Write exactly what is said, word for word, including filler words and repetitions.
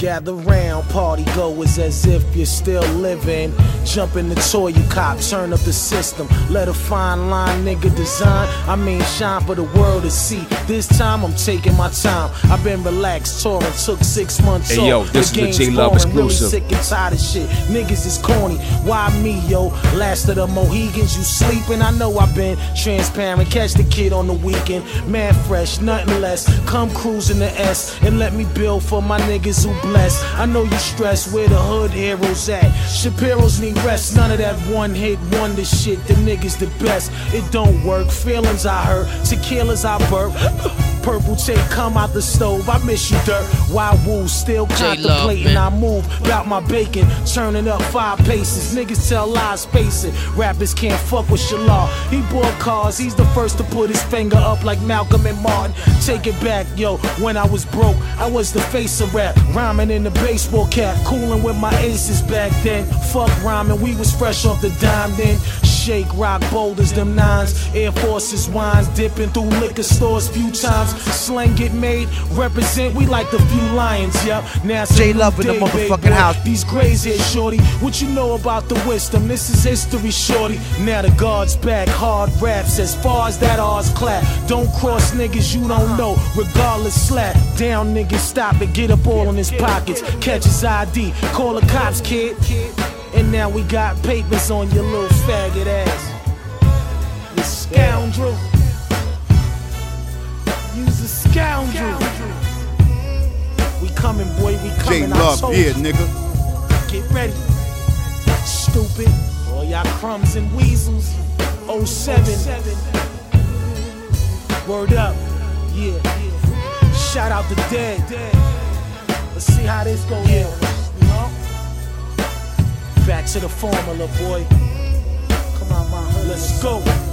Gather round, party goers as if you're still living. Jump in the toy you cop, turn up the system. Let a fine line nigga design, I mean shine for the world to see. This time I'm taking my time. I've been relaxed, touring, took six months hey, off. Yo, this the is the J-Love exclusive. Really sick and tired of shit. Niggas is corny. Why me, yo? Last of the Mohegans, you sleeping? I know I've been transparent. Catch the kid on the weekend. Man fresh, nothing less. Come cruise in the S and let me build for my niggas who bless. I know you stressed where the hood heroes at. Shapiro's need rest. None of that one hit wonder shit. The niggas the best. It don't work. Feelings I hurt. Tequilas I burp. Purple tape come out the stove. I miss you, dirt. Wild wolves still contemplating. I move about my bacon, turning up five paces. Niggas tell lies, face it. Rappers can't fuck with Shalal. He bought cars. He's the first to put his finger up like Malcolm and Martin. Take it back, yo. When I was broke, I was the face of rap. Rhyming in the baseball cap, cooling with my aces back then. Fuck rhyming, we was fresh off the dime then. Shake, rock, boulders, them nines. Air Forces, wines, dipping through liquor stores few times. Slang get made, represent, we like the few lions, yup. Now J-Love in the motherfucking house. These grays here, shorty. What you know about the wisdom? This is history, shorty. Now the guard's back, hard raps as far as that R's clap. Don't cross niggas you don't know, regardless slap. Down niggas, stop it, get up all in his pockets. Catch his I D, call the cops, kid. And now we got papers on your little faggot ass. You scoundrel. You's a scoundrel. We coming, boy, we coming. J-Love, yeah, nigga. Get ready. Stupid. All y'all crumbs and weasels. oh seven. Word up. Yeah. Shout out the dead. Let's see how this goes. Yeah. Back to the formula, boy. Come on, my hood. Let's go.